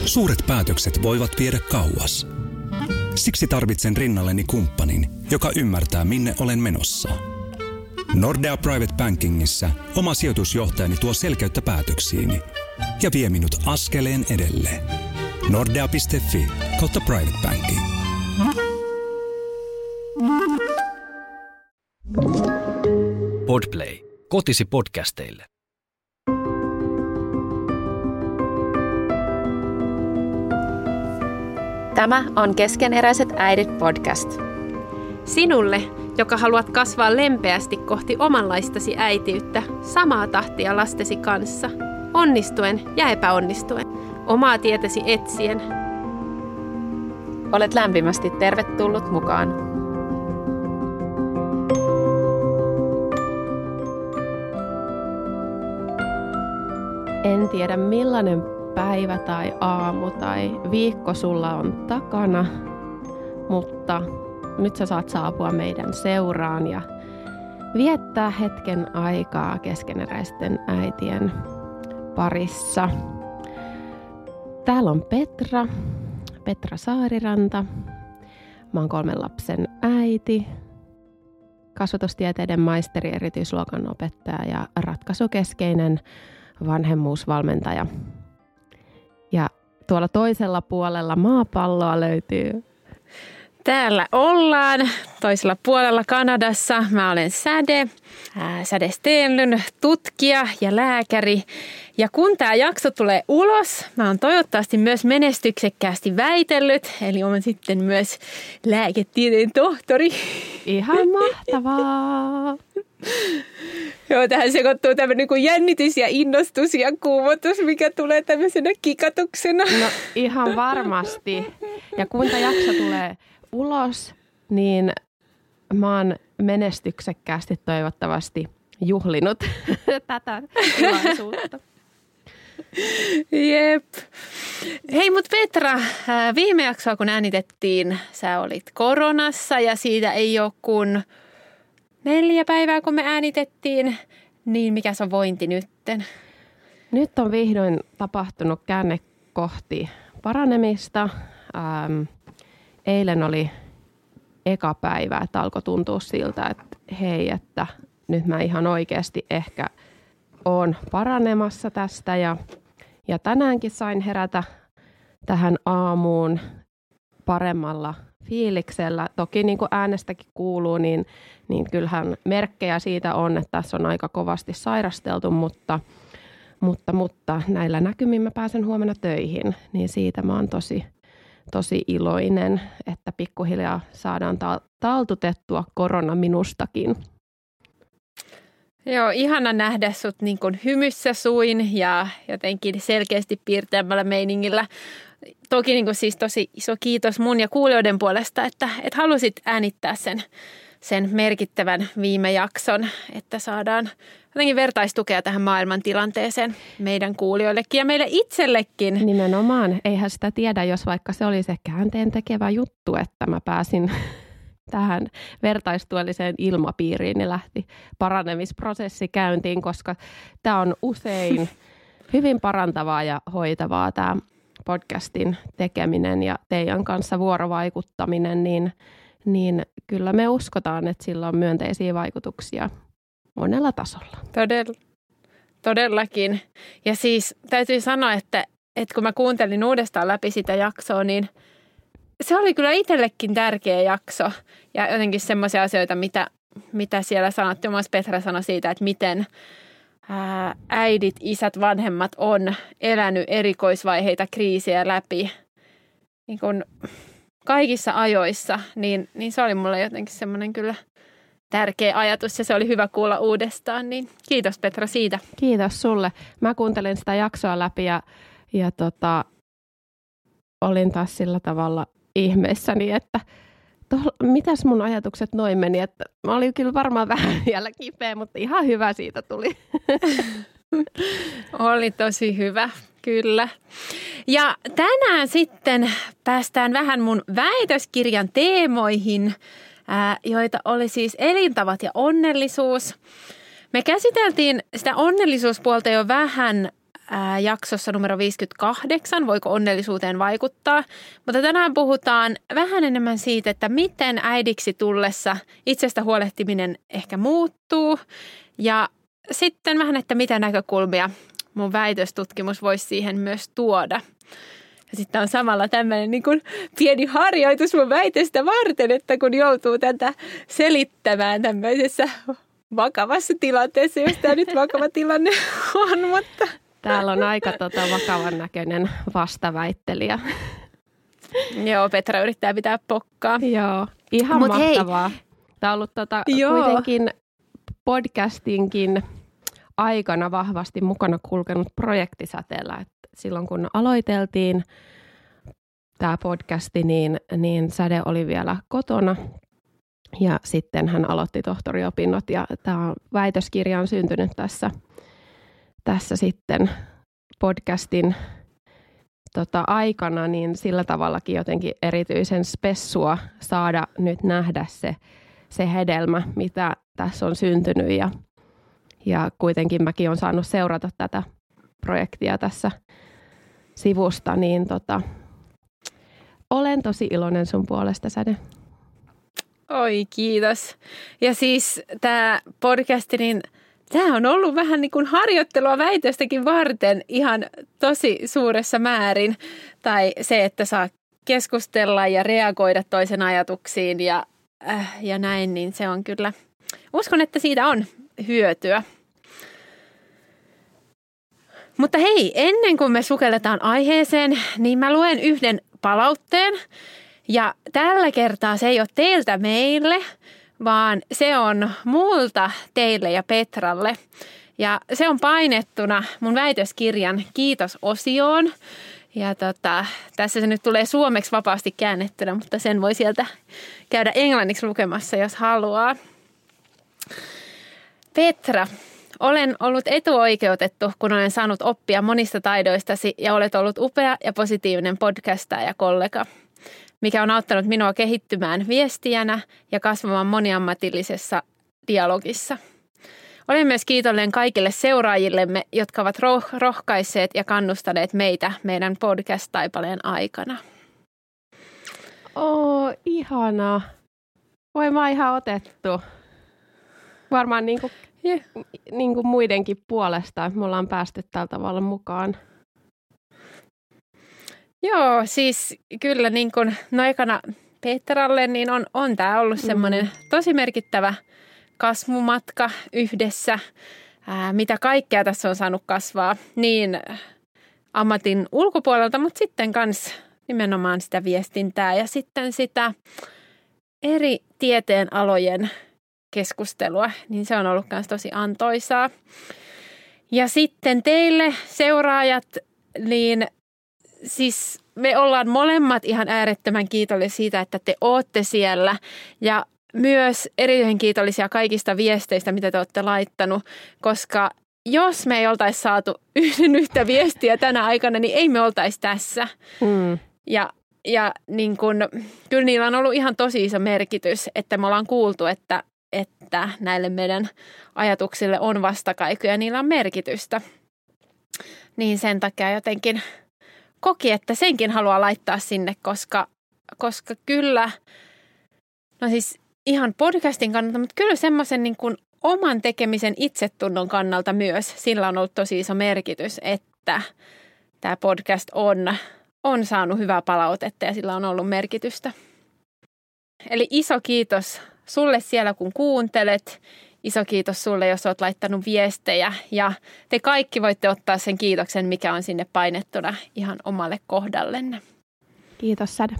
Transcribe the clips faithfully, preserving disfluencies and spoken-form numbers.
Suuret päätökset voivat viedä kauas. Siksi tarvitsen rinnalleni kumppanin, joka ymmärtää, minne olen menossa. Nordea Private Bankingissa oma sijoitusjohtajani tuo selkeyttä päätöksiini ja vie minut askeleen edelleen. Nordea piste fi kautta Private Banking. Podplay. Kotisi podcasteille. Tämä on Keskeneräiset äidit podcast. Sinulle, joka haluat kasvaa lempeästi kohti omanlaistasi äitiyttä, samaa tahtia lastesi kanssa, onnistuen ja epäonnistuen, omaa tietäsi etsien. Olet lämpimästi tervetullut mukaan. En tiedä millainen päivä tai aamu tai viikko sulla on takana, mutta nyt sä saat saapua meidän seuraan ja viettää hetken aikaa keskeneräisten äitien parissa. Täällä on Petra, Petra Saariranta. Mä oon kolmen lapsen äiti, kasvatustieteiden maisteri, erityisluokan opettaja ja ratkaisukeskeinen vanhemmuusvalmentaja. Ja tuolla toisella puolella maapalloa löytyy. Täällä ollaan toisella puolella Kanadassa. Mä olen Säde, ää, Säde Stenlund, tutkija ja lääkäri. Ja kun tämä jakso tulee ulos, mä oon toivottavasti myös menestyksekkäästi väitellyt. Eli olen sitten myös lääketieteen tohtori. Ihan mahtavaa! Joo, tähän sekoittuu tämmöinen kuin jännitys ja innostus ja kuumotus, mikä tulee tämmöisenä kikatuksena. No ihan varmasti. Ja kun tämä jakso tulee ulos, niin mä oon menestyksekkäästi toivottavasti juhlinut tätä tilaisuutta. Jep. Hei, mut Petra, viime jaksoa kun äänitettiin, sä olit koronassa ja siitä ei ole kuin neljä päivää kun me äänitettiin, niin mikä se on vointi nytten? Nyt on vihdoin tapahtunut käänne kohti paranemista. Ähm, eilen oli eka päivä, että alkoi tuntua siltä, että hei, että nyt mä ihan oikeasti ehkä oon paranemassa tästä. Ja, ja tänäänkin sain herätä tähän aamuun paremmalla fiiliksellä. Toki niin kuin äänestäkin kuuluu, niin, niin kyllähän merkkejä siitä on, että tässä on aika kovasti sairasteltu, mutta, mutta, mutta näillä näkymin mä pääsen huomenna töihin, niin siitä mä oon tosi, tosi iloinen, että pikkuhiljaa saadaan ta- taltutettua korona minustakin. Joo, ihana nähdä sut niin kuin hymyssä suin ja jotenkin selkeästi piirteämällä meiningillä. Toki niin kuin siis tosi iso kiitos mun ja kuulijoiden puolesta, että, että halusit äänittää sen, sen merkittävän viime jakson, että saadaan jotenkin vertaistukea tähän maailman tilanteeseen meidän kuulijoillekin ja meille itsellekin. Nimenomaan. Eihän sitä tiedä, jos vaikka se olisi ehkä käänteen tekevä juttu, että mä pääsin tähän vertaistuelliseen ilmapiiriin, niin lähti paranemisprosessi käyntiin, koska tämä on usein hyvin parantavaa ja hoitavaa tämä podcastin tekeminen ja teidän kanssa vuorovaikuttaminen, niin, niin kyllä me uskotaan, että sillä on myönteisiä vaikutuksia monella tasolla. Todella, todellakin. Ja siis täytyy sanoa, että, että kun mä kuuntelin uudestaan läpi sitä jaksoa, niin se oli kyllä itsellekin tärkeä jakso. Ja jotenkin semmoisia asioita, mitä, mitä siellä sanottiin. Myös Petra sanoi siitä, että miten ää, äidit, isät, vanhemmat on elänyt erikoisvaiheita, kriisiä läpi niin kun kaikissa ajoissa. Niin, niin se oli mulle jotenkin semmoinen kyllä tärkeä ajatus ja se oli hyvä kuulla uudestaan. Niin kiitos Petra siitä. Kiitos sulle. Mä kuuntelin sitä jaksoa läpi ja, ja tota, olin taas sillä tavalla ihmeissäni, että tol, mitäs mun ajatukset noin meni, että mä olin kyllä varmaan vähän vielä kipeä, mutta ihan hyvä siitä tuli. Oli tosi hyvä, kyllä. Ja tänään sitten päästään vähän mun väitöskirjan teemoihin, ää, joita oli siis elintavat ja onnellisuus. Me käsiteltiin sitä onnellisuuspuolta jo vähän ää, jaksossa numero viisikymmentäkahdeksan, voiko onnellisuuteen vaikuttaa. Mutta tänään puhutaan vähän enemmän siitä, että miten äidiksi tullessa itsestä huolehtiminen ehkä muuttuu. Ja sitten vähän, että mitä näkökulmia mun väitöstutkimus voisi siihen myös tuoda. Ja sitten on samalla tämmöinen niin kuin pieni harjoitus mun väitöstä varten, että kun joutuu tätä selittämään tämmöisessä vakavassa tilanteessa, jos tämä nyt vakava tilanne on, mutta... Täällä on aika tota, vakavan näköinen vastaväittelijä. Joo, Petra yrittää pitää pokkaa. Joo, ihan Mut mahtavaa. Hei. Tämä on ollut tota, kuitenkin podcastinkin aikana vahvasti mukana kulkenut projektisäteellä. Et silloin kun aloiteltiin tämä podcasti, niin, niin Säde oli vielä kotona. Ja sitten hän aloitti tohtoriopinnot ja tämä väitöskirja on syntynyt tässä, tässä sitten podcastin tota, aikana, niin sillä tavallakin jotenkin erityisen spessua saada nyt nähdä se, se hedelmä, mitä tässä on syntynyt. Ja, ja kuitenkin mäkin olen saanut seurata tätä projektia tässä sivusta, niin tota, olen tosi iloinen sun puolesta, Säde. Oi, kiitos. Ja siis tämä podcasti, niin tämä on ollut vähän niin kuin harjoittelua väitöstäkin varten ihan tosi suuressa määrin. Tai se, että saa keskustella ja reagoida toisen ajatuksiin ja, äh, ja näin, niin se on kyllä, uskon, että siitä on hyötyä. Mutta hei, ennen kuin me sukelletaan aiheeseen, niin mä luen yhden palautteen. Ja tällä kertaa se ei ole teiltä meille, vaan se on multa teille ja Petralle. Ja se on painettuna mun väitöskirjan kiitos-osioon. Ja tota, tässä se nyt tulee suomeksi vapaasti käännettynä, mutta sen voi sieltä käydä englanniksi lukemassa, jos haluaa. Petra, olen ollut etuoikeutettu, kun olen saanut oppia monista taidoistasi ja olet ollut upea ja positiivinen podcastaja ja kollega, mikä on auttanut minua kehittymään viestijänä ja kasvamaan moniammatillisessa dialogissa. Olen myös kiitollinen kaikille seuraajillemme, jotka ovat roh- rohkaisseet ja kannustaneet meitä meidän podcast-taipaleen aikana. Oo, ihana. Voi mä ihan otettu. Varmaan niin kuin, yeah. niin kuin muidenkin puolesta, että me ollaan päästy tällä tavalla mukaan. Joo, siis kyllä niin kuin no ekana Petralle niin on, on tämä ollut semmoinen mm. tosi merkittävä kasvumatka yhdessä, ää, mitä kaikkea tässä on saanut kasvaa niin ammatin ulkopuolelta, mutta sitten myös nimenomaan sitä viestintää ja sitten sitä eri tieteenalojen keskustelua, niin se on ollut myös tosi antoisaa. Ja sitten teille seuraajat, niin siis me ollaan molemmat ihan äärettömän kiitollisia siitä, että te ootte siellä ja myös erityisen kiitollisia kaikista viesteistä, mitä te olette laittanut, koska jos me ei oltaisi saatu yhden yhtä viestiä tänä aikana, niin ei me oltaisi tässä. Mm. Ja, ja niin kun, kyllä niillä on ollut ihan tosi iso merkitys, että me ollaan kuultu, että, että näille meidän ajatuksille on vastakaikuja ja niillä on merkitystä. Niin sen takia jotenkin koki, että senkin haluaa laittaa sinne, koska, koska kyllä, no siis ihan podcastin kannalta, mutta kyllä semmoisen niin kuin oman tekemisen itsetunnon kannalta myös sillä on ollut tosi iso merkitys, että tämä podcast on, on saanut hyvää palautetta ja sillä on ollut merkitystä. Eli iso kiitos sulle siellä, kun kuuntelet. Iso kiitos sulle, jos olet laittanut viestejä ja te kaikki voitte ottaa sen kiitoksen, mikä on sinne painettuna ihan omalle kohdallenne. Kiitos, Säde.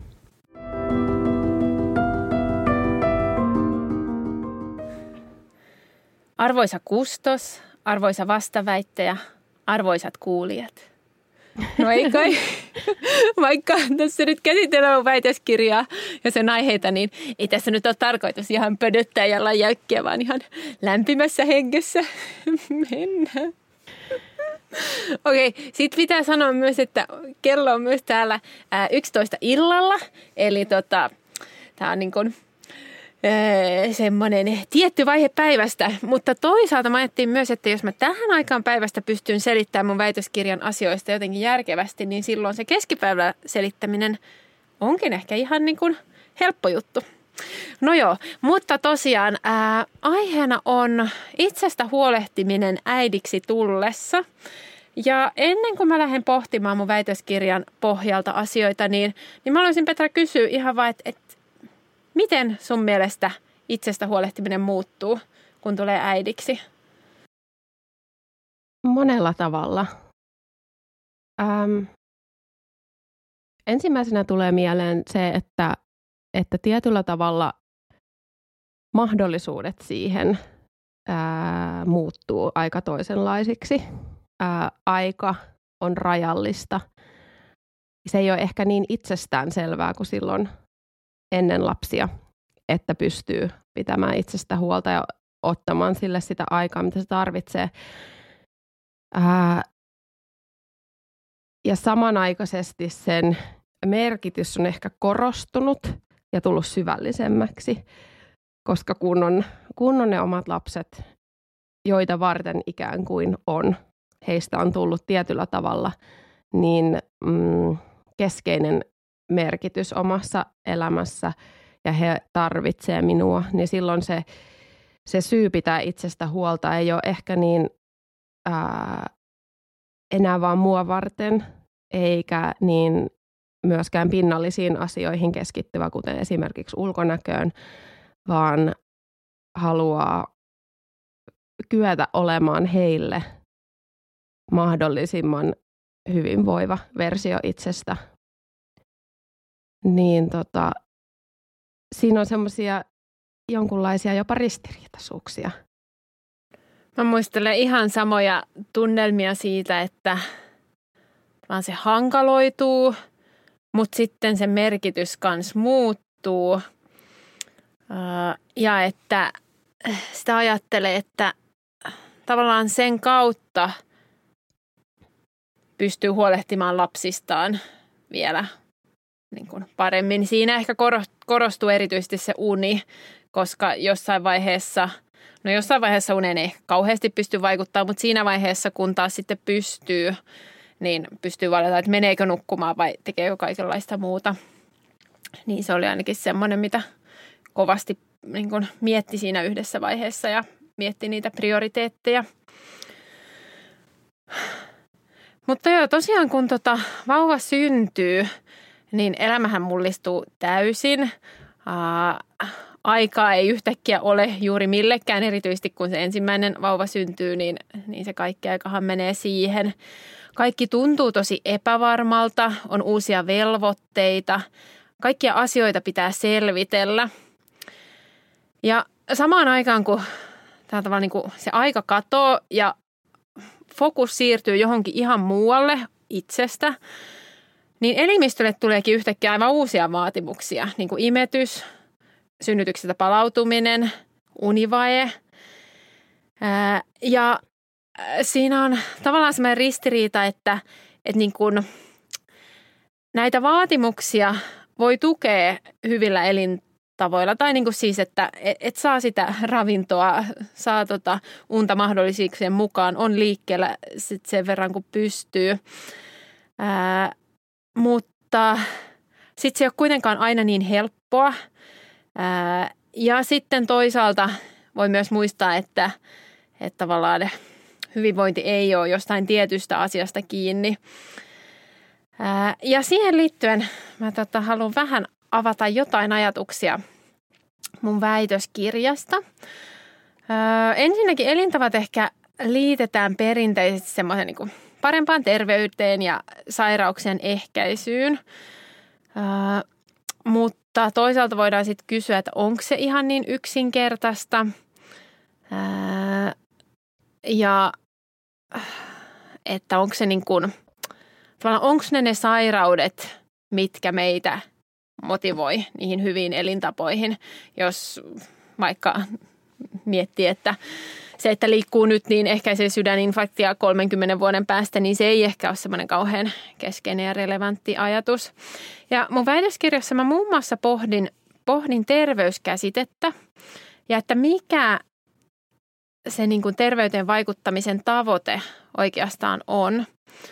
Arvoisa kustos, arvoisa vastaväittäjä, arvoisat kuulijat. No ei kai, vaikka tässä nyt käsitellään väitöskirjaa ja sen aiheita, niin ei tässä nyt ole tarkoitus ihan pödöttää ja läjäykkiä, vaan ihan lämpimässä hengessä mennään. Okei, okay, sitten pitää sanoa myös, että kello on myös täällä ää, yksitoista illalla, eli tota, tämä on niin kuin öö, semmoinen tietty vaihe päivästä. Mutta toisaalta mä ajattelin myös, että jos mä tähän aikaan päivästä pystyn selittämään mun väitöskirjan asioista jotenkin järkevästi, niin silloin se keskipäivällä selittäminen onkin ehkä ihan niin kuin helppo juttu. No joo, mutta tosiaan ää, aiheena on itsestä huolehtiminen äidiksi tullessa. Ja ennen kuin mä lähden pohtimaan mun väitöskirjan pohjalta asioita, niin, niin mä haluaisin Petra kysyä ihan vaan, että et, miten sun mielestä itsestä huolehtiminen muuttuu, kun tulee äidiksi? Monella tavalla. Ähm, ensimmäisenä tulee mieleen se, että, että tietyllä tavalla mahdollisuudet siihen ää, muuttuu aika toisenlaisiksi. Ää, aika on rajallista. Se ei ole ehkä niin itsestään selvää kuin silloin ennen lapsia, että pystyy pitämään itsestä huolta ja ottamaan sille sitä aikaa, mitä se tarvitsee. Ää, ja samanaikaisesti sen merkitys on ehkä korostunut ja tullut syvällisemmäksi, koska kun on, kun on ne omat lapset, joita varten ikään kuin on, heistä on tullut tietyllä tavalla niin mm, keskeinen merkitys omassa elämässä ja he tarvitsee minua, niin silloin se, se syy pitää itsestä huolta ei ole ehkä niin ää, enää vaan mua varten, eikä niin myöskään pinnallisiin asioihin keskittyvä, kuten esimerkiksi ulkonäköön, vaan haluaa kyetä olemaan heille mahdollisimman hyvinvoiva versio itsestä. Niin tota, siinä on semmoisia jonkunlaisia jopa ristiriitaisuuksia. Mä muistelen ihan samoja tunnelmia siitä, että vaan se hankaloituu, mutta sitten se merkitys kans muuttuu. Ja että sitä ajattelee, että tavallaan sen kautta pystyy huolehtimaan lapsistaan vielä niin kuin paremmin. Siinä ehkä korostuu erityisesti se uni, koska jossain vaiheessa, no jossain vaiheessa uneen ei kauheasti pysty vaikuttamaan, mutta siinä vaiheessa, kun taas sitten pystyy, niin pystyy valita, että meneekö nukkumaan vai tekeekö kaikenlaista muuta. Niin se oli ainakin semmoinen, mitä kovasti niin kuin mietti siinä yhdessä vaiheessa ja mietti niitä prioriteetteja. Mutta joo, tosiaan kun tota vauva syntyy, niin elämähän mullistuu täysin. Ää, aikaa ei yhtäkkiä ole juuri millekään, erityisesti kun se ensimmäinen vauva syntyy, niin, niin se kaikki aikahan menee siihen. Kaikki tuntuu tosi epävarmalta, on uusia velvoitteita, kaikkia asioita pitää selvitellä. Ja samaan aikaan, kun tämä tavallaan niin kuin se aika katoo ja fokus siirtyy johonkin ihan muualle itsestä, niin elimistölle tuleekin yhtäkkiä aivan uusia vaatimuksia, niin kuin imetys, synnytyksestä palautuminen, univaje. Ää, ja siinä on tavallaan sellainen ristiriita, että, että niin kuin näitä vaatimuksia voi tukea hyvillä elintavoilla. Tai niin kuin siis, että et, et saa sitä ravintoa, saa tota unta mahdollisuuksien mukaan, on liikkeellä sit sen verran kuin pystyy. Ää, mutta sitten se ei ole kuitenkaan aina niin helppoa. Ää, ja sitten toisaalta voi myös muistaa, että, että tavallaan hyvinvointi ei ole jostain tietystä asiasta kiinni. Ää, ja siihen liittyen mä tota, haluan vähän avata jotain ajatuksia mun väitöskirjasta. Ää, ensinnäkin elintavat ehkä liitetään perinteisesti semmoisen niin kuin parempaan terveyteen ja sairauksien ehkäisyyn. Ää, mutta toisaalta voidaan sitten kysyä, että onko se ihan niin yksinkertaista. Ää, ja että onko se niin kuin, onko ne ne sairaudet, mitkä meitä motivoi niihin hyviin elintapoihin, jos vaikka miettii, että se, että liikkuu nyt, niin ehkäisee sydäninfarktia kolmenkymmenen vuoden päästä, niin se ei ehkä ole semmoinen kauhean keskeinen ja relevantti ajatus. Ja mun väitöskirjassa mä muun muassa pohdin pohdin terveyskäsitettä ja että mikä se niin kuin terveyteen vaikuttamisen tavoite oikeastaan on.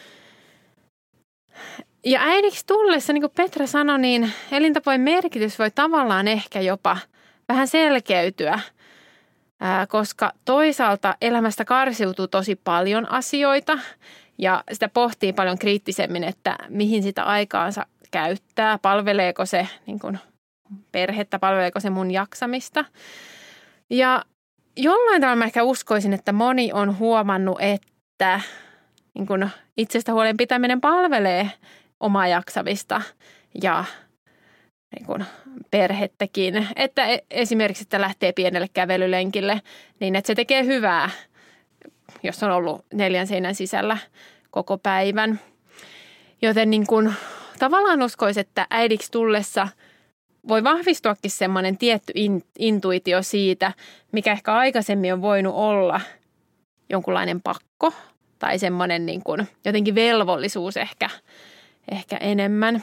Ja äidiksi tullessa, niin kuin Petra sanoi, niin elintapojen merkitys voi tavallaan ehkä jopa vähän selkeytyä, koska toisaalta elämästä karsiutuu tosi paljon asioita ja sitä pohtii paljon kriittisemmin, että mihin sitä aikaansa käyttää, palveleeko se niin kuin perhettä, palveleeko se mun jaksamista. Ja jollain tavalla mä ehkä uskoisin, että moni on huomannut, että niin kuin itsestä huolen pitäminen palvelee omaa jaksamista ja niin kuin perhettäkin. Että esimerkiksi, että lähtee pienelle kävelylenkille, niin että se tekee hyvää, jos on ollut neljän seinän sisällä koko päivän. Joten niin kuin tavallaan uskoisin, että äidiksi tullessa voi vahvistuakin semmoinen tietty intuitio siitä, mikä ehkä aikaisemmin on voinut olla jonkunlainen pakko tai semmoinen niin kuin jotenkin velvollisuus ehkä, ehkä enemmän.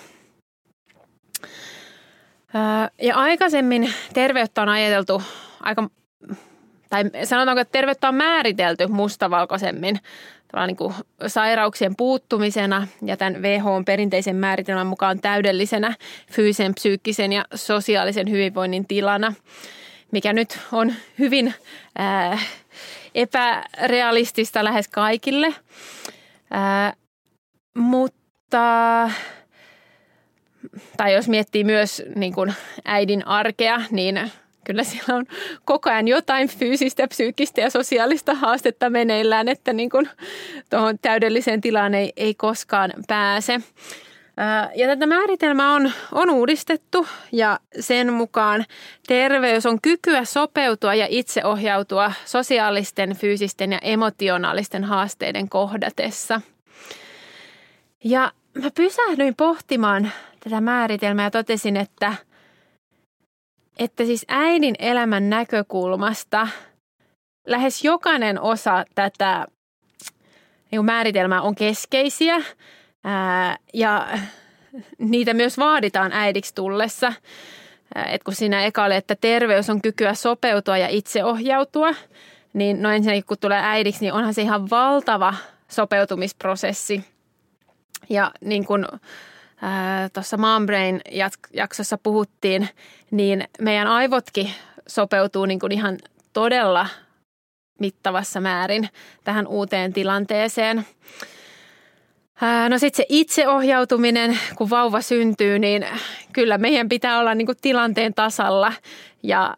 Ja aikaisemmin terveyttä on ajateltu aika, tai sanotaanko, että terveyttä on määritelty mustavalkoisemmin niin kuin sairauksien puuttumisena ja tämän W H O:n perinteisen määritelmän mukaan täydellisenä fyysisen, psyykkisen ja sosiaalisen hyvinvoinnin tilana, mikä nyt on hyvin ää, epärealistista lähes kaikille. Ää, mutta, tai jos miettii myös niin kuin äidin arkea, niin kyllä siellä on koko ajan jotain fyysistä, psyykkistä ja sosiaalista haastetta meneillään, että niin kuin tuohon täydelliseen tilaan ei, ei koskaan pääse. Ja tätä määritelmää on, on uudistettu ja sen mukaan terveys on kykyä sopeutua ja itseohjautua sosiaalisten, fyysisten ja emotionaalisten haasteiden kohdatessa. Ja mä pysähdyin pohtimaan tätä määritelmää ja totesin, että Että siis äidin elämän näkökulmasta lähes jokainen osa tätä niin määritelmää on keskeisiä ää, ja niitä myös vaaditaan äidiksi tullessa. Et kun siinä eka oli, että terveys on kykyä sopeutua ja itseohjautua, niin no ensinnäkin kun tulee äidiksi, niin onhan se ihan valtava sopeutumisprosessi. Ja niin kuin tuossa Mom Brain-jaksossa puhuttiin, niin meidän aivotkin sopeutuu niin kuin ihan todella mittavassa määrin tähän uuteen tilanteeseen. No sitten se itseohjautuminen, kun vauva syntyy, niin kyllä meidän pitää olla niin kuin tilanteen tasalla ja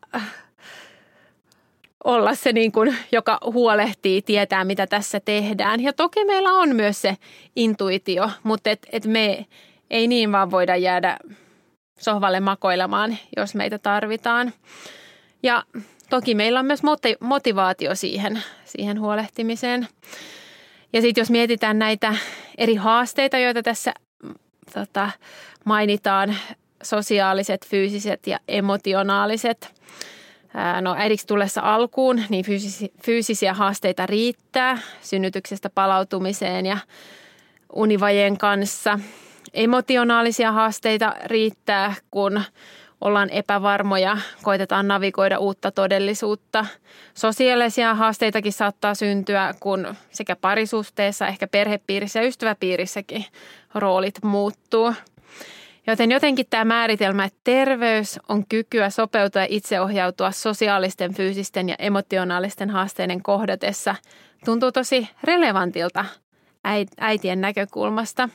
olla se, niin kuin, joka huolehtii, tietää mitä tässä tehdään. Ja toki meillä on myös se intuitio, mutta et, et me ei niin vaan voida jäädä sohvalle makoilemaan, jos meitä tarvitaan. Ja toki meillä on myös motivaatio siihen, siihen huolehtimiseen. Ja sitten jos mietitään näitä eri haasteita, joita tässä tota, mainitaan, sosiaaliset, fyysiset ja emotionaaliset. No äidiksi tullessa alkuun, niin fyysisi, fyysisiä haasteita riittää synnytyksestä palautumiseen ja univajeen kanssa. Emotionaalisia haasteita riittää, kun ollaan epävarmoja, koitetaan navigoida uutta todellisuutta. Sosiaalisia haasteitakin saattaa syntyä, kun sekä parisuhteessa, ehkä perhepiirissä ja ystäväpiirissäkin roolit muuttuu. Joten jotenkin tämä määritelmä, että terveys on kykyä sopeutua ja itseohjautua sosiaalisten, fyysisten ja emotionaalisten haasteiden kohdatessa, tuntuu tosi relevantilta äitien näkökulmasta.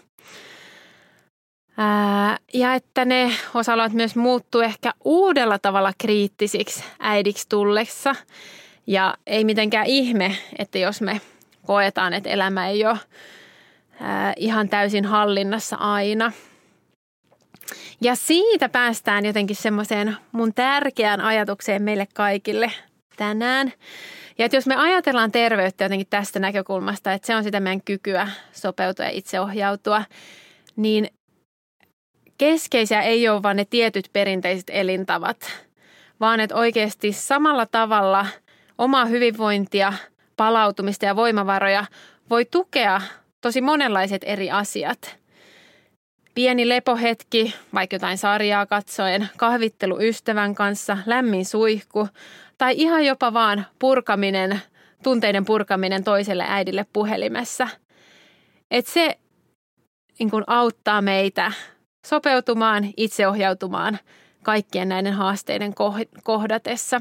Ää, ja että ne osaavat myös muuttua ehkä uudella tavalla kriittisiksi äidiksi tullessa. Ja ei mitenkään ihme, että jos me koetaan, että elämä ei ole ää, ihan täysin hallinnassa aina. Ja siitä päästään jotenkin semmoiseen mun tärkeään ajatukseen meille kaikille tänään. Ja että jos me ajatellaan terveyttä jotenkin tästä näkökulmasta, että se on sitä meidän kykyä sopeutua ja itseohjautua, niin keskeisiä ei ole vaan ne tietyt perinteiset elintavat, vaan että oikeasti samalla tavalla omaa hyvinvointia, palautumista ja voimavaroja voi tukea tosi monenlaiset eri asiat. pieni lepohetki, vaikka jotain sarjaa katsoen, kahvittelu ystävän kanssa, lämmin suihku tai ihan jopa vaan purkaminen, tunteiden purkaminen toiselle äidille puhelimessa. Että se niin kun auttaa meitä sopeutumaan, itseohjautumaan kaikkien näiden haasteiden kohdatessa.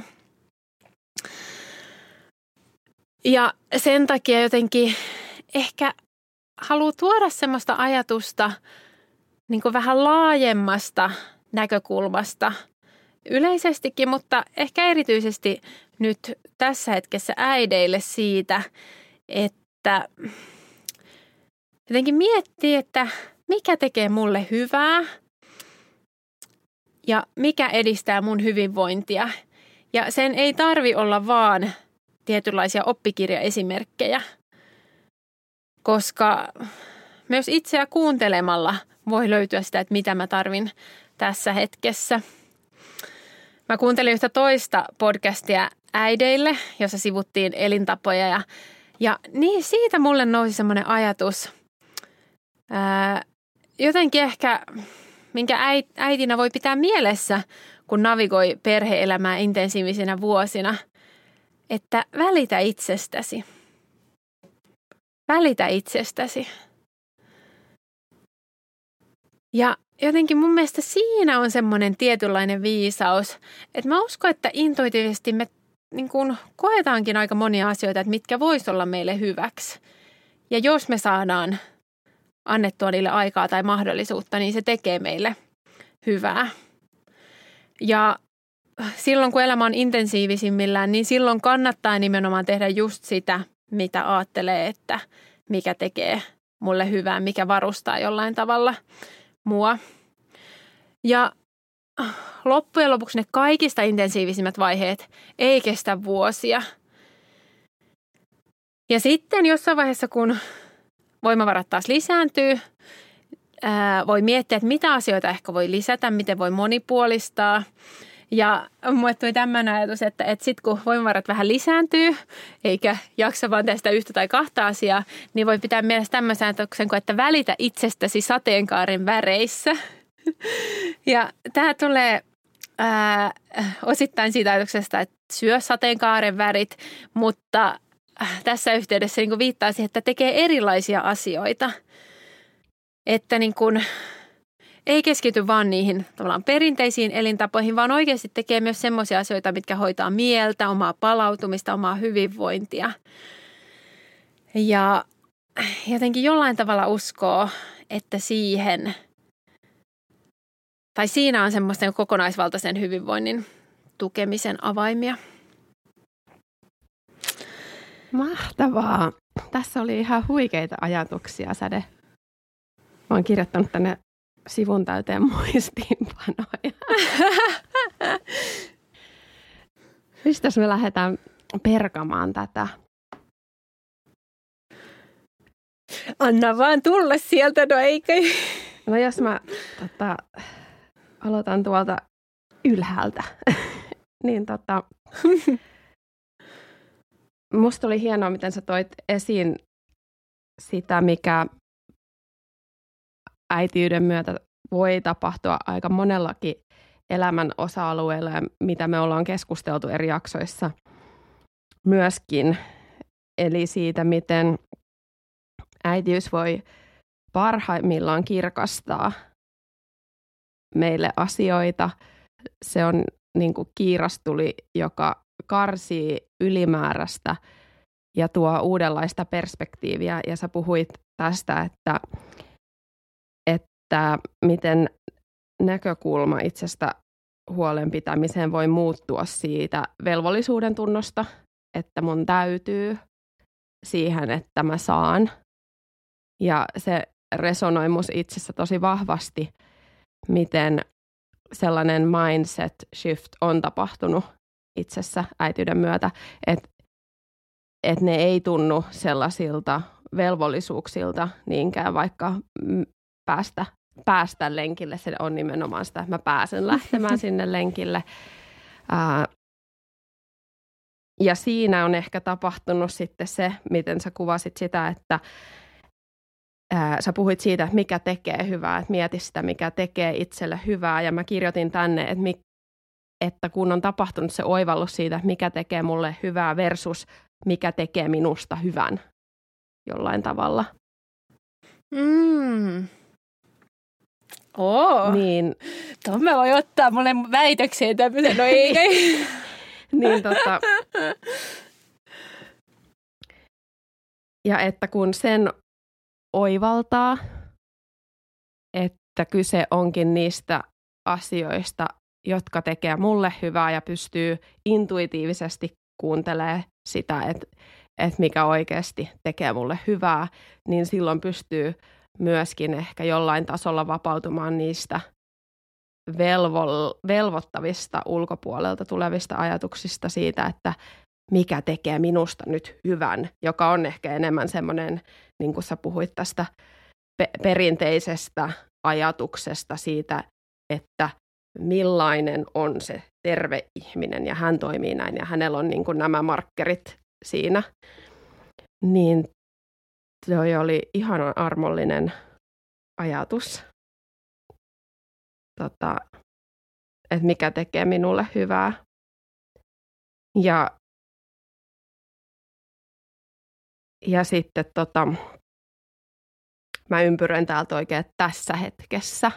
Ja sen takia jotenkin ehkä haluan tuoda semmoista ajatusta niin kuin vähän laajemmasta näkökulmasta yleisestikin, mutta ehkä erityisesti nyt tässä hetkessä äideille siitä, että jotenkin miettii, että mikä tekee mulle hyvää ja mikä edistää mun hyvinvointia. Ja sen ei tarvi olla vaan tietynlaisia oppikirjaesimerkkejä, koska myös itseä kuuntelemalla voi löytyä sitä, että mitä mä tarvin tässä hetkessä. Mä kuuntelin yhtä toista podcastia äideille, jossa sivuttiin elintapoja ja, ja niin siitä mulle nousi semmoinen ajatus, ää, jotenkin ehkä, minkä äitinä voi pitää mielessä, kun navigoi perhe-elämää intensiivisinä vuosina, että välitä itsestäsi. Välitä itsestäsi. Ja jotenkin mun mielestä siinä on semmoinen tietynlainen viisaus, että mä uskon, että intuitiivisesti me niin kuin koetaankin aika monia asioita, että mitkä vois olla meille hyväksi. Ja jos me saadaan annettua niille aikaa tai mahdollisuutta, niin se tekee meille hyvää. Ja silloin, kun elämä on intensiivisimmillään, niin silloin kannattaa nimenomaan tehdä just sitä, mitä ajattelee, että mikä tekee mulle hyvää, mikä varustaa jollain tavalla mua. Ja loppujen lopuksi ne kaikista intensiivisimmät vaiheet ei kestä vuosia. Ja sitten jossain vaiheessa, kun voimavarat taas lisääntyy, ää, voi miettiä, että mitä asioita ehkä voi lisätä, miten voi monipuolistaa. Ja mulle tuli tämmöinen ajatus, että, että sitten kun voimavarat vähän lisääntyy, eikä jaksa vaan tästä yhtä tai kahta asiaa, niin voi pitää mielessä tämmöisen ajatuksen kuin, että välitä itsestäsi sateenkaaren väreissä. Ja tämä tulee ää, osittain siitä ajatuksesta, että syö sateenkaaren värit, mutta tässä yhteydessä niin kuin viittaa siihen, että tekee erilaisia asioita. Että niin kuin ei keskity vaan niihin tavallaan perinteisiin elintapoihin, vaan oikeasti tekee myös semmoisia asioita, mitkä hoitaa mieltä, omaa palautumista, omaa hyvinvointia. Ja jotenkin jollain tavalla uskoo, että siihen, tai siinä on semmoista kokonaisvaltaisen hyvinvoinnin tukemisen avaimia. Mahtavaa. Tässä oli ihan huikeita ajatuksia, Säde. Mä oon kirjoittanut tänne sivun täyteen muistiinpanoja. Mistäs me lähdetään perkamaan tätä? Anna vaan tulla sieltä, no eikö? No jos mä tota, aloitan tuolta ylhäältä, niin tota, musta oli hienoa, miten sä toit esiin sitä, mikä äitiyden myötä voi tapahtua aika monellakin elämän osa-alueella, ja mitä me ollaan keskusteltu eri jaksoissa myöskin. Eli siitä, miten äitiys voi parhaimmillaan kirkastaa meille asioita. Se on niin kuin kiirastuli, joka karsii ylimääräistä ja tuo uudenlaista perspektiiviä. Ja sä puhuit tästä, että, että miten näkökulma itsestä huolenpitämiseen voi muuttua siitä velvollisuuden tunnosta, että mun täytyy, siihen, että mä saan. Ja se resonoi musta itsessä tosi vahvasti, miten sellainen mindset shift on tapahtunut itsessä äitiyden myötä, että et ne ei tunnu sellaisilta velvollisuuksilta niinkään, vaikka päästä, päästä lenkille. Se on nimenomaan sitä, että mä pääsen lähtemään sinne lenkille. Ää, ja siinä on ehkä tapahtunut sitten se, miten sä kuvasit sitä, että ää, sä puhuit siitä, että mikä tekee hyvää, että mieti sitä, mikä tekee itselle hyvää. Ja mä kirjoitin tänne, että, mi, että kun on tapahtunut se oivallus siitä, että mikä tekee mulle hyvää versus mikä tekee minusta hyvän jollain tavalla. Mm. Oo. Niin, Tuon mä voin ottaa mulle väitökseen tämmöisen, no ei. niin tota, ja että kun sen oivaltaa, että kyse onkin niistä asioista, jotka tekee mulle hyvää ja pystyy intuitiivisesti kuuntelemaan sitä, että, että mikä oikeasti tekee mulle hyvää, niin silloin pystyy myöskin ehkä jollain tasolla vapautumaan niistä velvo- velvoittavista ulkopuolelta tulevista ajatuksista siitä, että mikä tekee minusta nyt hyvän, joka on ehkä enemmän semmoinen, niin kuin sä puhuit tästä pe- perinteisestä ajatuksesta siitä, että millainen on se terve ihminen ja hän toimii näin ja hänellä on niin kuin nämä markkerit siinä. Niin se oli ihanan armollinen ajatus, tota, että mikä tekee minulle hyvää. Ja, ja sitten tota, mä ympyröin täältä oikein tässä hetkessä.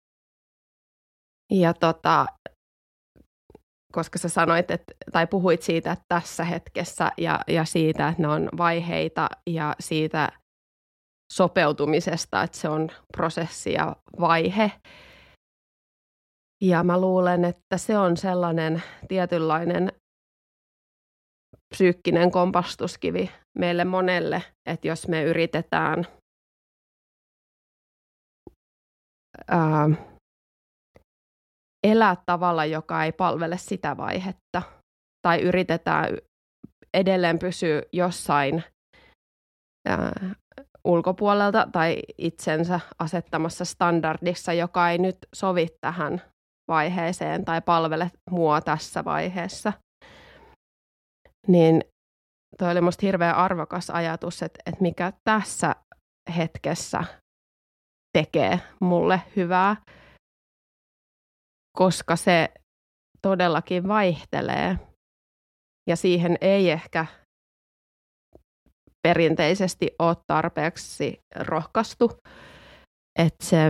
Ja tota, koska sä sanoit, että, tai puhuit siitä, että tässä hetkessä ja, ja siitä, että ne on vaiheita ja siitä sopeutumisesta, että se on prosessi ja vaihe. Ja mä luulen, että se on sellainen tietynlainen psyykkinen kompastuskivi meille monelle, että jos me yritetään ää, elää tavalla, joka ei palvele sitä vaihetta, tai yritetään edelleen pysyä jossain ää, ulkopuolelta tai itsensä asettamassa standardissa, joka ei nyt sovi tähän vaiheeseen tai palvele mua tässä vaiheessa. Niin toi oli musta hirveän arvokas ajatus, että, että mikä tässä hetkessä tekee mulle hyvää, koska se todellakin vaihtelee ja siihen ei ehkä perinteisesti ole tarpeeksi rohkaistu, että se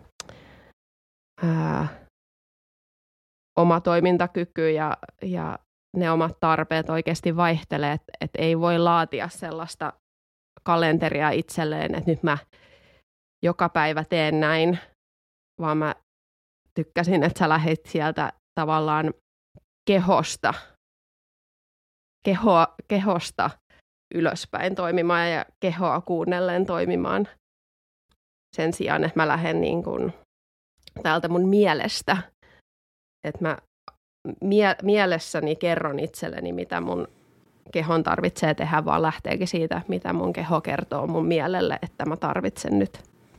ää, oma toimintakyky ja, ja ne omat tarpeet oikeasti vaihtelee, että et ei voi laatia sellaista kalenteria itselleen, että nyt mä joka päivä teen näin, vaan mä tykkäsin, että sä lähdit sieltä tavallaan kehosta, kehoa, kehosta ylöspäin toimimaan ja kehoa kuunnellen toimimaan sen sijaan, että mä lähden niin kuin täältä mun mielestä, että mä mie- mielessäni kerron itselleni, mitä mun kehon tarvitsee tehdä, vaan lähteekin siitä, mitä mun keho kertoo mun mielelle, että mä tarvitsen nyt.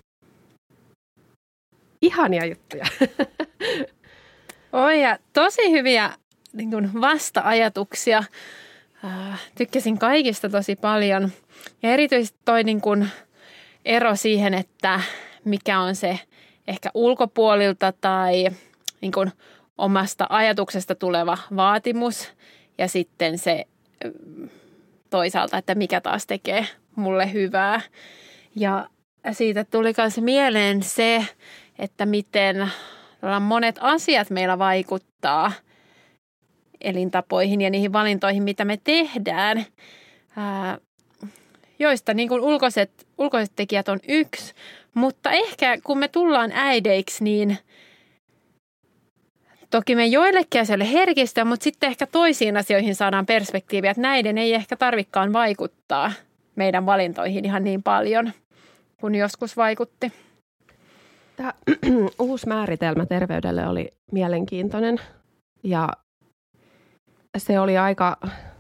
Ihania juttuja. Oi, ja tosi hyviä niin kuin vasta-ajatuksia. Tykkäsin kaikista tosi paljon. Ja erityisesti toi niin kuin ero siihen, että mikä on se ehkä ulkopuolilta tai niin kuin omasta ajatuksesta tuleva vaatimus ja sitten se toisaalta, että mikä taas tekee mulle hyvää. Ja siitä tuli myös mieleen se, että miten monet asiat meillä vaikuttaa elintapoihin ja niihin valintoihin, mitä me tehdään, ää, joista niin kuin ulkoiset, ulkoiset tekijät on yksi. Mutta ehkä kun me tullaan äideiksi, niin toki me joillekin asioille herkistä, mutta sitten ehkä toisiin asioihin saadaan perspektiiviä, että näiden ei ehkä tarvikaan vaikuttaa meidän valintoihin ihan niin paljon kuin joskus vaikutti. Tämä uusi määritelmä terveydelle oli mielenkiintoinen ja se oli aika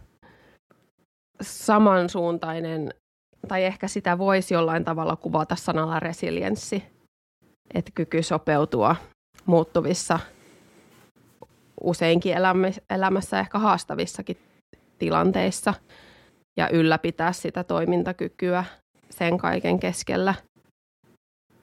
samansuuntainen, tai ehkä sitä voisi jollain tavalla kuvata sanalla resilienssi, että kyky sopeutua muuttuvissa, useinkin elämässä ehkä haastavissakin tilanteissa ja ylläpitää sitä toimintakykyä sen kaiken keskellä.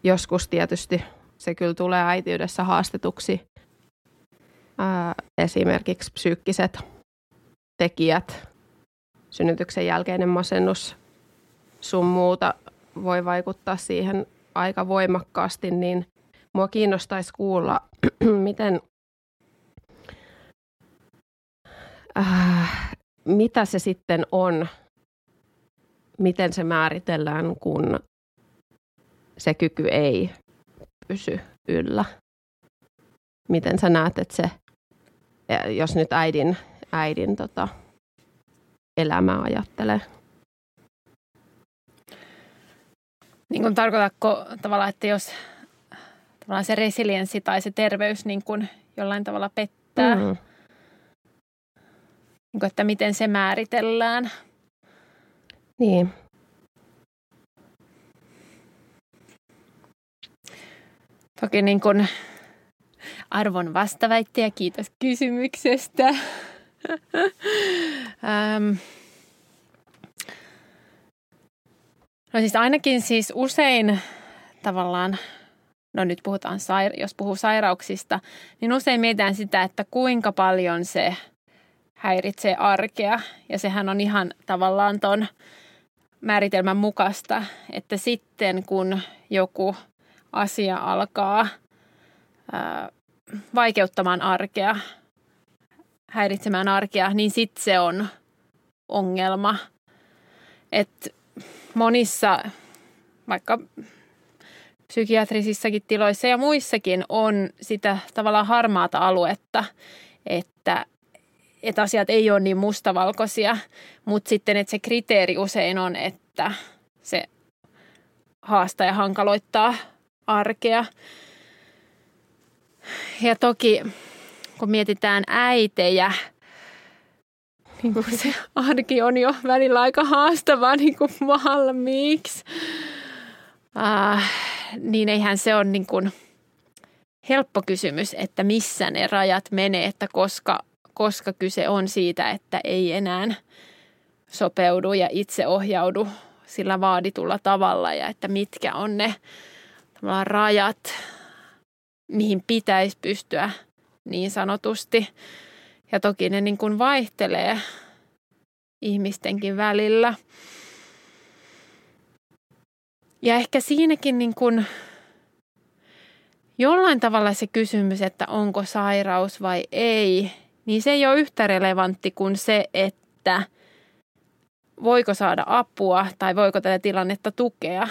joskus tietysti se kyllä tulee äitiydessä haastetuksi. Ää, esimerkiksi psyykkiset tekijät, synnytyksen jälkeinen masennus, sun muuta voi vaikuttaa siihen aika voimakkaasti, niin mua kiinnostaisi kuulla, miten, äh, mitä se sitten on, miten se määritellään, kun se kyky ei pysy yllä. Miten sä näet, että se, jos nyt äidin, äidin tota, elämää ajattelee? Niin kuin tarkoitatko tavallaan, että jos tavallaan se resilienssi tai se terveys niin kuin jollain tavalla pettää, mm. niin kuin, että miten se määritellään? Niin. Toki niin kuin arvon vastaväittäjä, kiitos kysymyksestä. ähm. No siis ainakin siis usein tavallaan, no nyt puhutaan, jos puhuu sairauksista, niin usein mietitään sitä, että kuinka paljon se häiritsee arkea. Ja sehän on ihan tavallaan ton määritelmän mukaista, että sitten kun joku asia alkaa ää, vaikeuttamaan arkea, häiritsemään arkea, niin sitten se on ongelma. Että monissa, vaikka psykiatrisissakin tiloissa ja muissakin on sitä tavallaan harmaata aluetta, että, että asiat ei ole niin mustavalkoisia, mutta sitten että se kriteeri usein on, että se haastaa ja hankaloittaa arkea. Ja toki kun mietitään äitejä, niin kuin se arki on jo välillä aika haastavaa niin kuin valmiiksi, äh, niin eihän se ole niin kuin helppo kysymys, että missä ne rajat menee, että koska, koska kyse on siitä, että ei enää sopeudu ja itse ohjaudu sillä vaaditulla tavalla ja että mitkä on ne tavallaan rajat, mihin pitäisi pystyä niin sanotusti. Ja toki ne niin kuin vaihtelee ihmistenkin välillä. Ja ehkä siinäkin niin kuin jollain tavalla se kysymys, että onko sairaus vai ei, niin se ei ole yhtä relevantti kuin se, että voiko saada apua tai voiko tätä tilannetta tukea.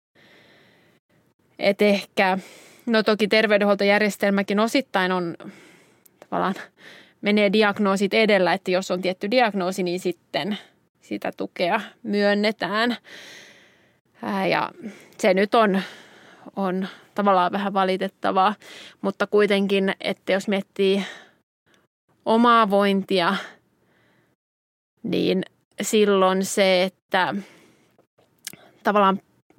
Et ehkä, no toki terveydenhuoltojärjestelmäkin osittain on tavallaan menee diagnoosit edellä, että jos on tietty diagnoosi, niin sitten sitä tukea myönnetään. Ja se nyt on, on tavallaan vähän valitettavaa, mutta kuitenkin, että jos miettii omaa vointia, niin silloin se, että tavallaan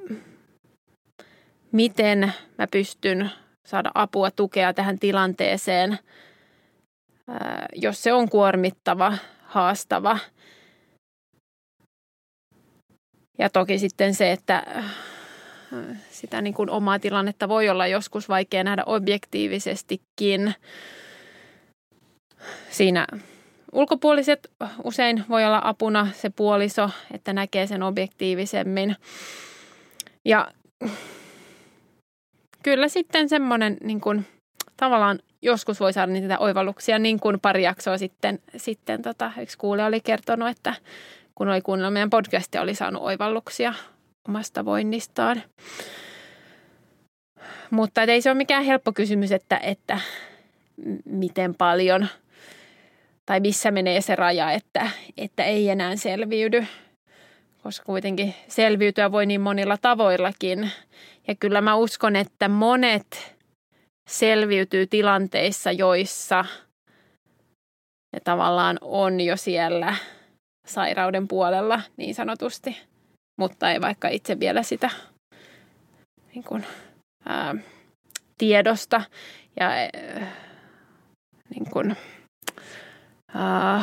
miten mä pystyn saada apua, tukea tähän tilanteeseen, jos se on kuormittava, haastava. Ja toki sitten se, että sitä niin kuin omaa tilannetta voi olla joskus vaikea nähdä objektiivisestikin. Siinä ulkopuoliset usein voi olla apuna se puoliso, että näkee sen objektiivisemmin. Ja kyllä sitten semmoinen niin kuin tavallaan joskus voi saada niitä oivalluksia, niin kuin pari jaksoa sitten, sitten tota, yksi kuulija oli kertonut, että kun oli kuunnellut meidän podcastia, oli saanut oivalluksia omasta voinnistaan. Mutta ei se ole mikään helppo kysymys, että, että miten paljon tai missä menee se raja, että, että ei enää selviydy, koska kuitenkin selviytyä voi niin monilla tavoillakin. Ja kyllä mä uskon, että monet selviytyy tilanteissa, joissa ne tavallaan on jo siellä sairauden puolella niin sanotusti, mutta ei vaikka itse vielä sitä niin kuin, ää, tiedosta ja ää, niin kuin, ää,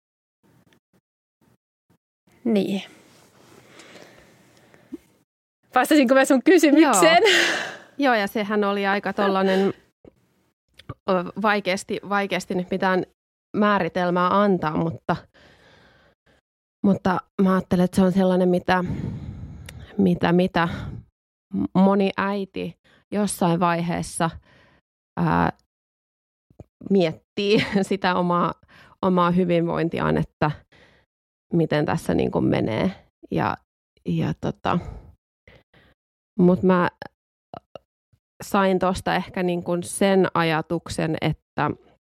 niin. Vastasinko mä sun kysymykseen? Joo, Joo ja sehän oli aika tollainen vaikeasti, vaikeasti nyt mitään määritelmää antaa, mutta, mutta mä ajattelen, että se on sellainen, mitä, mitä, mitä moni äiti jossain vaiheessa ää, miettii sitä omaa, omaa hyvinvointiaan, että miten tässä niin kuin menee. Ja, ja tota, mutta mä sain tuosta ehkä niin kuin sen ajatuksen, että,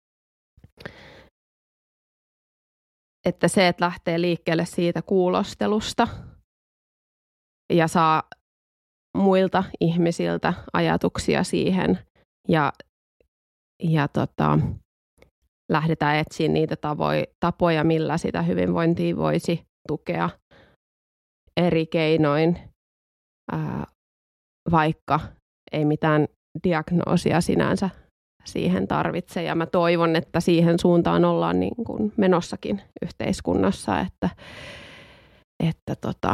että se, että lähtee liikkeelle siitä kuulostelusta ja saa muilta ihmisiltä ajatuksia siihen ja, ja tota, lähdetään etsimään niitä tavoja, tapoja, millä sitä hyvinvointia voisi tukea eri keinoin, ää, vaikka ei mitään diagnoosia sinänsä siihen tarvitse. Ja mä toivon, että siihen suuntaan ollaan niin kuin menossakin yhteiskunnassa, että, että, tota,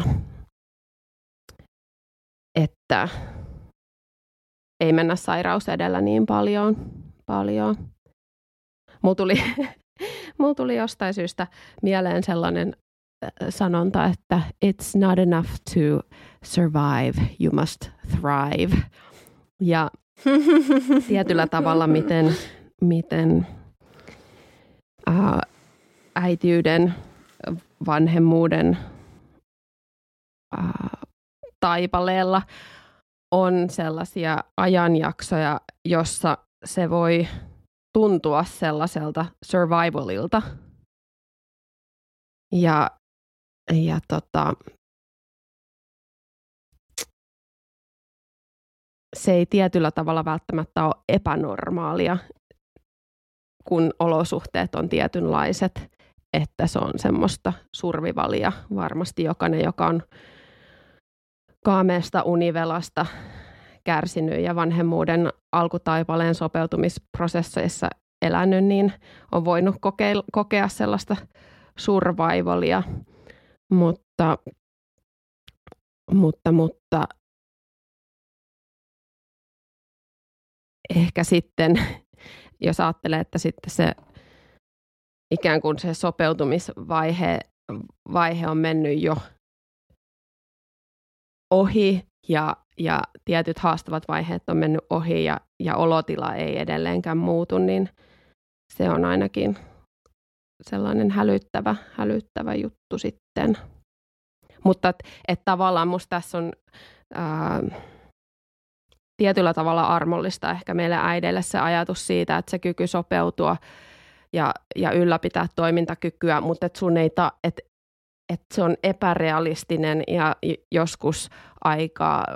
että ei mennä sairaus edellä niin paljon. paljon. Mulla tuli, mulla tuli jostain syystä mieleen sellainen sanonta, että it's not enough to survive, you must thrive. Ja tietyllä tavalla, miten, miten ää, äitiyden, vanhemmuuden ää, taipaleella on sellaisia ajanjaksoja, jossa se voi tuntua sellaiselta survivalilta. Ja, ja tota, se ei tietyllä tavalla välttämättä ole epänormaalia, kun olosuhteet on tietynlaiset, että se on semmoista survivalia. Varmasti jokainen, joka on kaameesta univelasta kärsinyt ja vanhemmuuden alkutaipaleen sopeutumisprosesseissa elänyt, niin on voinut kokea, kokea sellaista survivalia, mutta, mutta, mutta ehkä sitten, jos ajattelee, että sitten se ikään kuin se sopeutumisvaihe vaihe on mennyt jo ohi ja, ja tietyt haastavat vaiheet on mennyt ohi ja, ja olotila ei edelleenkään muutu, niin se on ainakin sellainen hälyttävä, hälyttävä juttu sitten. Mutta et, et tavallaan musta tässä on ää, tietyllä tavalla armollista ehkä meille äideille se ajatus siitä, että se kyky sopeutua ja, ja ylläpitää toimintakykyä, mutta että sun ei ta, et, et se on epärealistinen ja joskus aika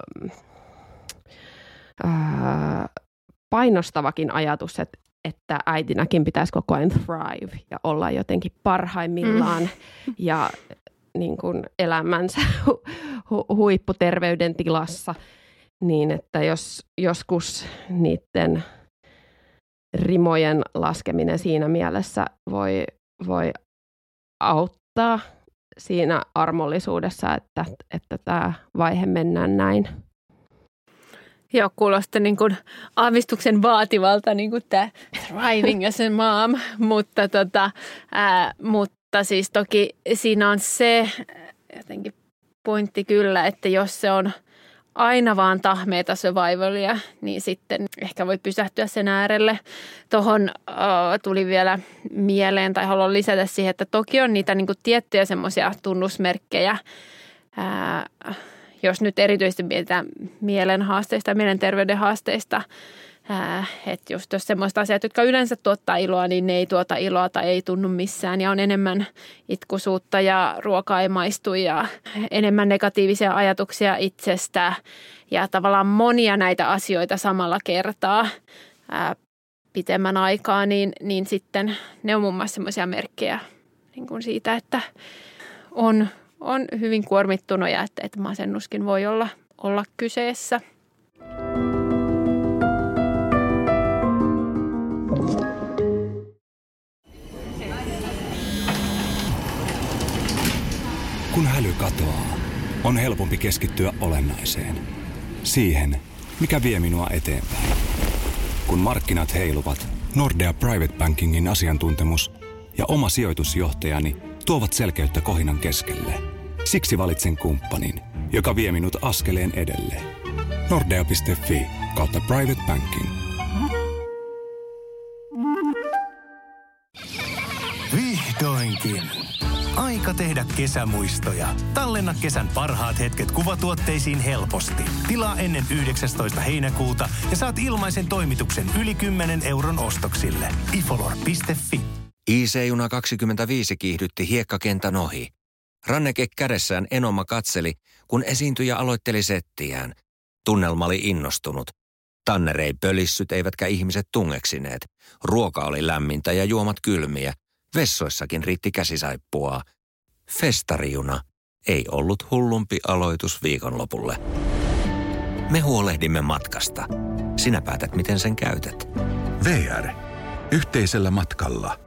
ää, painostavakin ajatus, että että äitinäkin pitäisi koko ajan thrive ja olla jotenkin parhaimmillaan mm. ja niin kuin elämänsä hu- hu- huipputerveyden tilassa, niin että jos joskus niiden rimojen laskeminen siinä mielessä voi, voi auttaa siinä armollisuudessa, että, että tämä vaihe mennään näin. Joo, kuulostaa niin kuin aavistuksen vaativalta niin kuin tämä thriving as a mom, mutta, tota, ää, mutta siis toki siinä on se jotenkin pointti kyllä, että jos se on aina vaan tahmeita survivalia, niin sitten ehkä voi pysähtyä sen äärelle. Tuohon uh, tuli vielä mieleen tai haluan lisätä siihen, että toki on niitä niin kuin tiettyjä semmoisia tunnusmerkkejä, ää, jos nyt erityisesti mietitään mielen haasteista ja mielenterveyden haasteista, että just jos semmoista asiat, jotka yleensä tuottaa iloa, niin ne ei tuota iloa tai ei tunnu missään ja on enemmän itkuisuutta ja ruoka ei maistu ja enemmän negatiivisia ajatuksia itsestä ja tavallaan monia näitä asioita samalla kertaa ää, pitemmän aikaa, niin, niin sitten ne on muun muassa semmoisia merkkejä niin kuin siitä, että on on hyvin kuormittunut ja että, että masennuskin voi olla, olla kyseessä. Kun häly katoaa, on helpompi keskittyä olennaiseen. Siihen, mikä vie minua eteenpäin. Kun markkinat heiluvat, Nordea Private Bankingin asiantuntemus ja oma sijoitusjohtajani tuovat selkeyttä kohinan keskelle. Siksi valitsen kumppanin, joka vie minut askeleen edelle. Nordea piste fi kautta private banking. Vihdoinkin. Aika tehdä kesämuistoja. Tallenna kesän parhaat hetket kuvatuotteisiin helposti. Tilaa ennen yhdeksästoista heinäkuuta ja saat ilmaisen toimituksen yli kymmenen euron ostoksille. ifolor piste fi. I C-juna kaksikymmentäviisi kiihdytti hiekkakentän ohi. Ranneke kädessään Enoma katseli, kun esiintyjä aloitteli settiään. Tunnelma oli innostunut. Tanner ei pölissyt eivätkä ihmiset tungeksineet. Ruoka oli lämmintä ja juomat kylmiä. Vessoissakin riitti käsisaippua. Festarijuna ei ollut hullumpi aloitus viikonlopulle. Me huolehdimme matkasta. Sinä päätät, miten sen käytät. V R. Yhteisellä matkalla.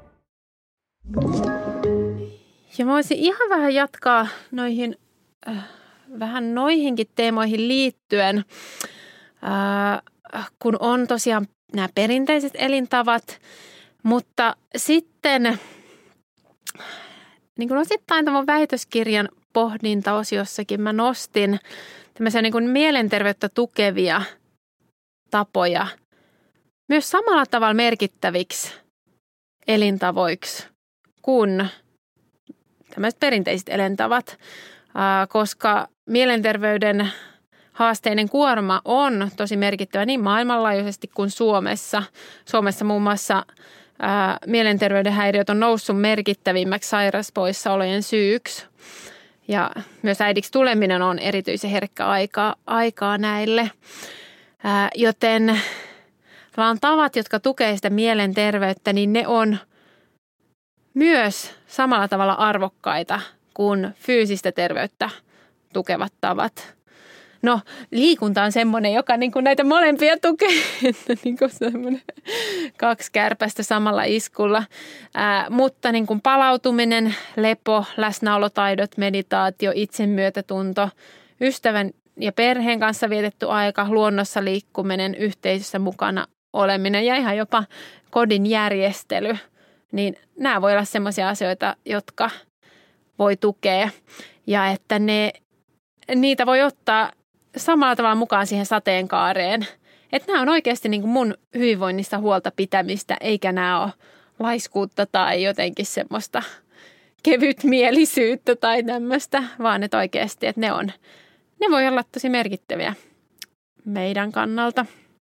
Ja mä voisin ihan vähän jatkaa noihin, äh, vähän noihinkin teemoihin liittyen, äh, kun on tosiaan nämä perinteiset elintavat, mutta sitten niin kuin osittain tämän väitöskirjan pohdintaosiossakin mä nostin tämmöisiä niin kuin mielenterveyttä tukevia tapoja myös samalla tavalla merkittäviksi elintavoiksi kuin tämmöiset perinteiset elintavat, koska mielenterveyden haasteinen kuorma on tosi merkittävä niin maailmanlaajuisesti kuin Suomessa. Suomessa muun muassa ää, mielenterveyden häiriöt on noussut merkittävimmäksi sairauspoissaolojen syyksi. Ja myös äidiksi tuleminen on erityisen herkkä aika, aikaa näille. Ää, joten vaan tavat, jotka tukevat sitä mielenterveyttä, niin ne on myös samalla tavalla arvokkaita kuin fyysistä terveyttä tukevat tavat. No, liikunta on semmoinen, joka niin kuin näitä molempia tukee, että niin kuin semmoinen kaksi kärpästä samalla iskulla. Ää, mutta niin kuin palautuminen, lepo, läsnäolotaidot, meditaatio, itsemyötätunto, ystävän ja perheen kanssa vietetty aika, luonnossa liikkuminen, yhteisössä mukana oleminen ja ihan jopa kodin järjestely, niin nämä voi olla semmoisia asioita, jotka voi tukea ja että ne, niitä voi ottaa samalla tavalla mukaan siihen sateenkaareen. Että nämä on oikeasti niin kuin mun hyvinvoinnista huolta pitämistä, eikä nämä ole laiskuutta tai jotenkin semmoista kevytmielisyyttä tai tämmöistä, vaan että oikeasti, että ne, on, ne voi olla tosi merkittäviä meidän kannalta.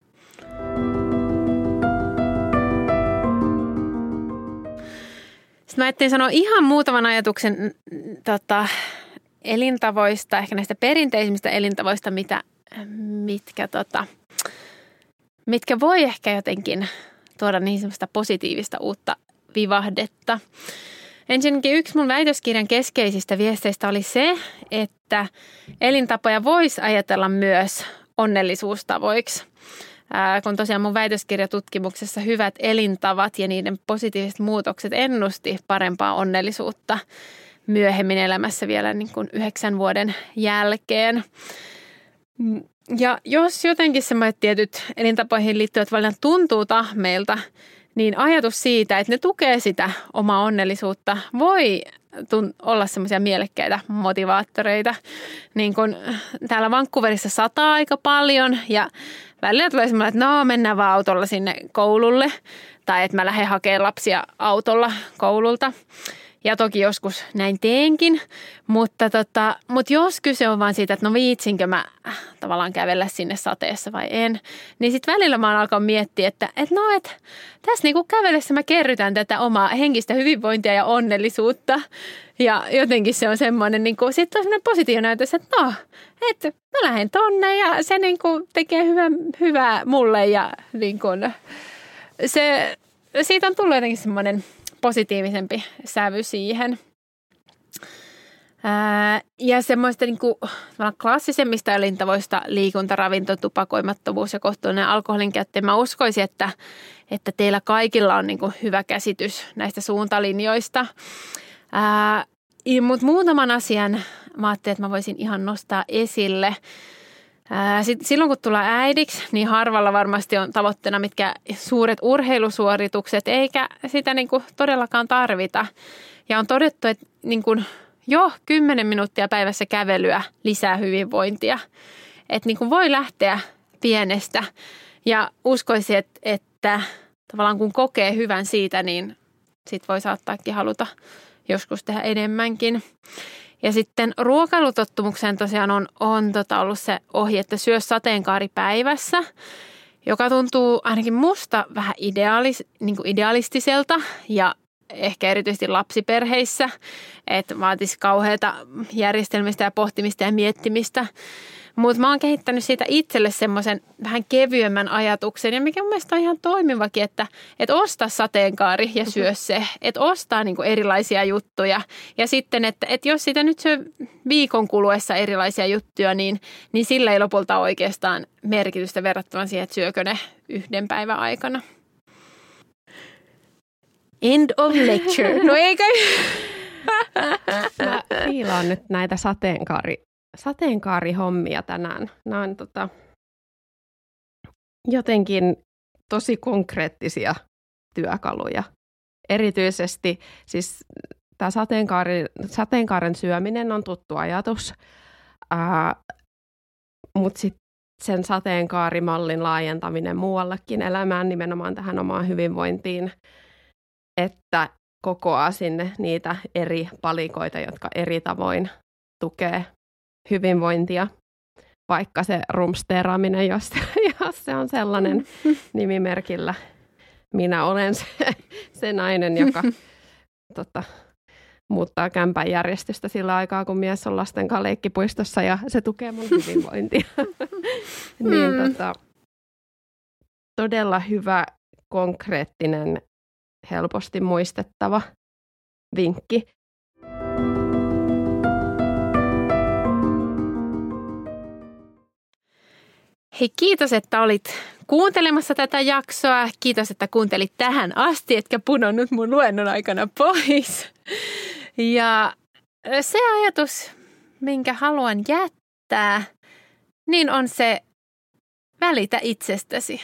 Sitten mä ajattelin sanoa ihan muutaman ajatuksen tota, elintavoista, ehkä näistä perinteisimmistä elintavoista, mitä, mitkä, tota, mitkä voi ehkä jotenkin tuoda niin semmoista positiivista uutta vivahdetta. Ensinnäkin yksi mun väitöskirjan keskeisistä viesteistä oli se, että elintapoja voisi ajatella myös onnellisuustavoiksi. Ää, kun tosiaan mun väitöskirjatutkimuksessa hyvät elintavat ja niiden positiiviset muutokset ennusti parempaa onnellisuutta myöhemmin elämässä vielä niin kuin yhdeksän vuoden jälkeen. Ja jos jotenkin semmoiset tietyt elintapoihin liittyvät valinnat tuntuu tahmeilta, niin ajatus siitä, että ne tukee sitä omaa onnellisuutta, voi olla semmoisia mielekkäitä motivaattoreita. Niin kun täällä Vancouverissa sataa aika paljon ja välillä tulee semmoinen, että no mennään vaan autolla sinne koululle tai että mä lähden hakemaan lapsia autolla koululta. Ja toki joskus näin teenkin, mutta, tota, mutta jos kyse on vaan siitä, että no viitsinkö mä tavallaan kävellä sinne sateessa vai en, niin sitten välillä mä oon alkanut miettiä, että, että no, että tässä niinku kävellessä mä kerrytän tätä omaa henkistä hyvinvointia ja onnellisuutta. Ja jotenkin se on semmoinen, niinku, sitten on semmoinen positiivinen näytös, että no, että mä lähden tonne ja se niinku tekee hyvää, hyvää mulle ja niinku, se, siitä on tullut jotenkin semmoinen positiivisempi sävy siihen. Ää, ja semmoista niin kuin, klassisemmista elintavoista liikunta, ravinto, tupakoimattomuus ja kohtuullinen alkoholin käyttö. Mä uskoisin, että, että teillä kaikilla on niin kuin hyvä käsitys näistä suuntalinjoista. Mutta muutaman asian mä ajattelin, että mä voisin ihan nostaa esille. Sitten silloin kun tulee äidiksi, niin harvalla varmasti on tavoitteena mitkä suuret urheilusuoritukset, eikä sitä niin kuin todellakaan tarvita. Ja on todettu, että niin kuin jo kymmenen minuuttia päivässä kävelyä lisää hyvinvointia. Että niin kuin voi lähteä pienestä ja uskoisin, että, että tavallaan kun kokee hyvän siitä, niin sit voi saattaakin haluta joskus tehdä enemmänkin. Ja sitten ruokailutottumukseen tosiaan on, on tota ollut se ohje, että syö sateenkaari päivässä, joka tuntuu ainakin musta vähän ideaalis, niin kuin idealistiselta ja ehkä erityisesti lapsiperheissä, että vaatisi kauheata järjestelmistä ja pohtimista ja miettimistä. Mutta mä oon kehittänyt siitä itselle semmoisen vähän kevyemmän ajatuksen, ja mikä mun mielestä on ihan toimivakin, että, että osta sateenkaari ja syö se. Että ostaa niinku erilaisia juttuja. Ja sitten, että, että jos sitä nyt syö viikon kuluessa erilaisia juttuja, niin, niin sillä ei lopulta oikeastaan merkitystä verrattuna siihen, että syökö ne yhden päivän aikana. End of lecture. No eikä. Mä fiilaan nyt näitä sateenkaari. sateenkaarihommia tänään. Nämä on tota, jotenkin tosi konkreettisia työkaluja. Erityisesti siis tämä sateenkaari, sateenkaaren syöminen on tuttu ajatus, mutta sitten sen sateenkaarimallin laajentaminen muuallekin elämään, nimenomaan tähän omaan hyvinvointiin, että kokoaa sinne niitä eri palikoita, jotka eri tavoin tukee hyvinvointia, vaikka se rumsteeraaminen, jos, jos se on sellainen nimimerkillä. Minä olen se, se nainen, joka tota, muuttaa kämpän järjestystä sillä aikaa, kun mies on lasten kanssa leikkipuistossa ja se tukee mun hyvinvointia. niin, tota, todella hyvä, konkreettinen, helposti muistettava vinkki. Hei, kiitos, että olit kuuntelemassa tätä jaksoa. Kiitos, että kuuntelit tähän asti, etkä pudonnut mun luennon aikana pois. Ja se ajatus, minkä haluan jättää, niin on se välitä itsestäsi.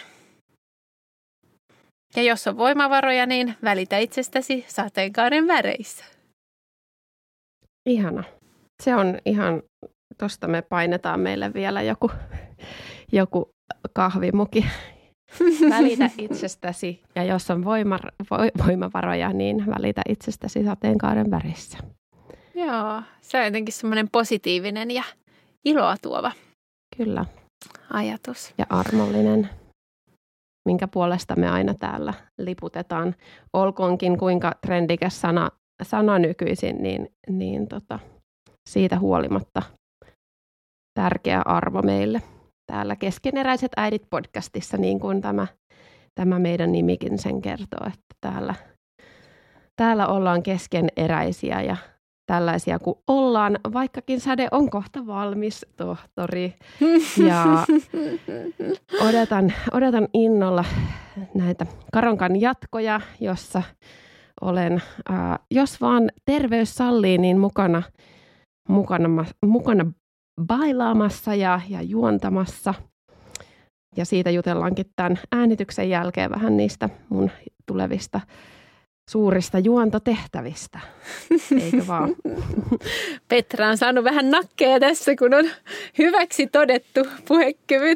Ja jos on voimavaroja, niin välitä itsestäsi sateenkaaren väreissä. Ihana. Se on ihan, tosta me painetaan meille vielä joku... joku kahvimuki. Välitä itsestäsi ja jos on voima, voimavaroja, niin välitä itsestäsi sateenkaaren värissä. Joo, se on jotenkin semmoinen positiivinen ja iloa tuova. Kyllä. Ajatus. Ja armollinen, minkä puolesta me aina täällä liputetaan. Olkoonkin kuinka trendikäs sana, sana nykyisin, niin, niin tota, siitä huolimatta tärkeä arvo meille. Täällä Keskeneräiset äidit podcastissa, niin kuin tämä, tämä meidän nimikin sen kertoo, että täällä, täällä ollaan keskeneräisiä ja tällaisia kuin ollaan, vaikkakin säde on kohta valmis, tohtori. Ja odotan, odotan innolla näitä Karonkan jatkoja, jossa olen, äh, jos vaan terveys sallii, niin mukana, mukana, mukana bailaamassa ja, ja juontamassa. Ja siitä jutellaankin tämän äänityksen jälkeen vähän niistä mun tulevista suurista juontotehtävistä. Eikö vaan? Petra on saanut vähän nakkeja tässä, kun on hyväksi todettu puhekyvyt.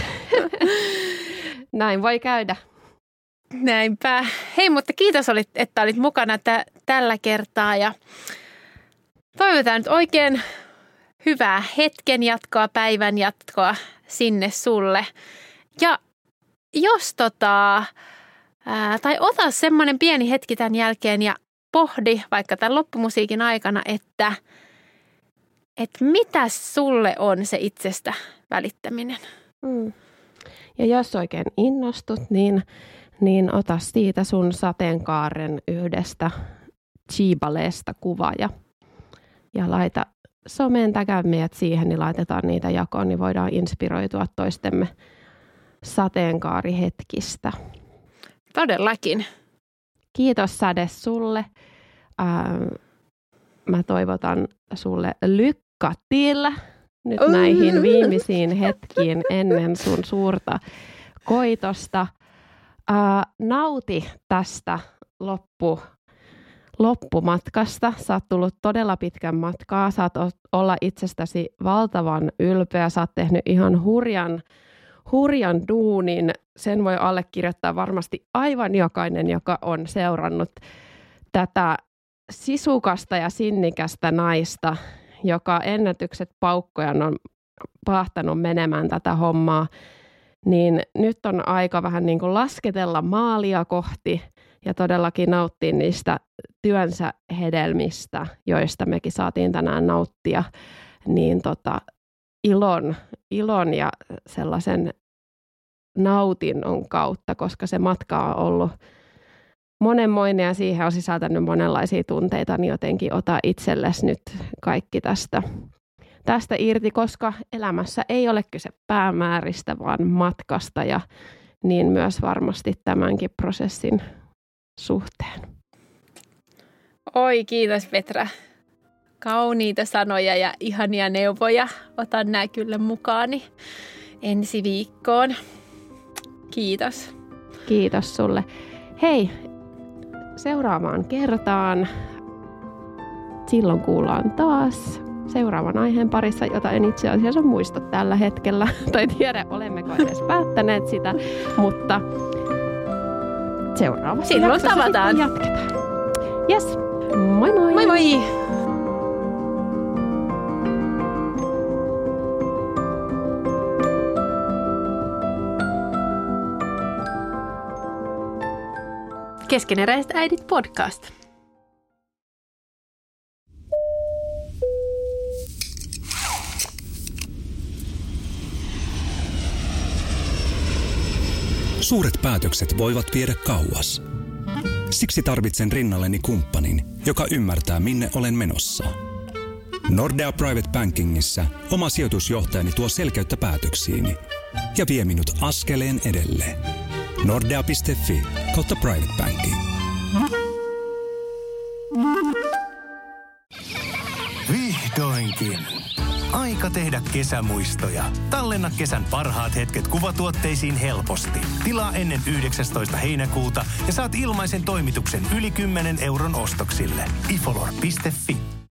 Näin voi käydä. Näinpä. Hei, mutta kiitos, että olit mukana t- tällä kertaa ja toivotaan nyt oikein hyvää hetken jatkoa, päivän jatkoa sinne sulle. Ja jos tota, ää, tai ota semmoinen pieni hetki tämän jälkeen ja pohdi vaikka tämän loppumusiikin aikana, että, että mitä sulle on se itsestä välittäminen. Mm. Ja jos oikein innostut, niin, niin ota siitä sun sateenkaaren yhdestä Chibaleesta kuva ja, ja laita someen, tägää meidät siihen, niin laitetaan niitä jakoon, niin voidaan inspiroitua toistemme sateenkaarihetkistä. Todellakin. Kiitos Säde sulle. Ähm, mä toivotan sulle Katilla nyt näihin viimeisiin hetkiin ennen sun suurta koitosta. Ää, nauti tästä loppu, loppumatkasta. Sä oot tullut todella pitkän matkaa. Saat olla itsestäsi valtavan ylpeä. Sä oot tehnyt ihan hurjan, hurjan duunin. Sen voi allekirjoittaa varmasti aivan jokainen, joka on seurannut tätä sisukasta ja sinnikästä naista, joka ennätykset paukkojan on pahtanut menemään tätä hommaa. Niin nyt on aika vähän niin kuin lasketella maalia kohti ja todellakin nauttia niistä työnsä hedelmistä, joista mekin saatiin tänään nauttia, niin tota, ilon, ilon ja sellaisen nautinnon kautta, koska se matka on ollut monenmoinen ja siihen on sisältänyt monenlaisia tunteita, niin jotenkin ota itsellesi nyt kaikki tästä, tästä irti, koska elämässä ei ole kyse päämääristä, vaan matkasta ja niin myös varmasti tämänkin prosessin suhteen. Oi, kiitos Petra. Kauniita sanoja ja ihania neuvoja. Otan nämä kyllä mukaani ensi viikkoon. Kiitos. Kiitos sulle. Hei, seuraavaan kertaan. Silloin kuullaan taas seuraavan aiheen parissa, jota en itse asiassa muista tällä hetkellä. Tai tiedä, olemmeko edes päättäneet sitä, mutta seuraavassa silloin jaksossa tavataan. Jatketaan. Yes, moi moi! Moi moi! Keskeneräiset äidit podcast. Suuret päätökset voivat viedä kauas. Siksi tarvitsen rinnalleni kumppanin, joka ymmärtää, minne olen menossa. Nordea Private Bankingissa oma sijoitusjohtajani tuo selkeyttä päätöksiini ja vie minut askeleen edelleen. Nordea piste fi kautta Private Banking. Vihdoinkin. Aika tehdä kesämuistoja. Tallenna kesän parhaat hetket kuvatuotteisiin helposti. Tilaa ennen yhdeksästoista heinäkuuta ja saat ilmaisen toimituksen yli kymmenen euron ostoksille. ifolor piste fi